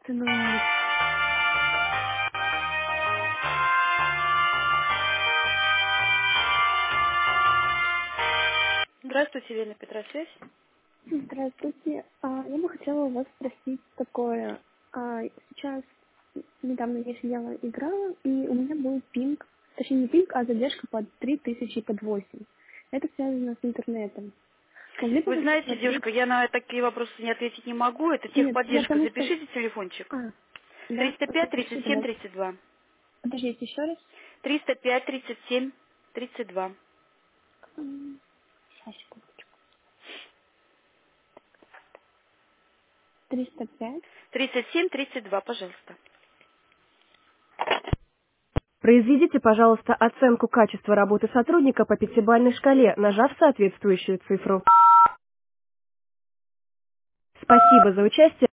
afternoon. Здравствуйте, Елена Петросвязь. Здравствуйте. Я бы хотела у вас спросить такое. Сейчас недавно я сидела, играла, и у меня был пинг, точнее не пинг, а задержка под 3000 под 8. Это связано с интернетом. Могли бы Вы вы знаете, посмотреть? девушка, я на такие вопросы не ответить не могу. Это Нет, я техподдержка. потому что... Запишите телефончик. Да, 305 запишите, 37 пожалуйста. 32. Подождите еще раз. 305 37 32. Сейчас, секундочку. 305. 37 32, пожалуйста. Произведите, пожалуйста, оценку качества работы сотрудника по пятибалльной шкале, нажав соответствующую цифру. Спасибо за участие.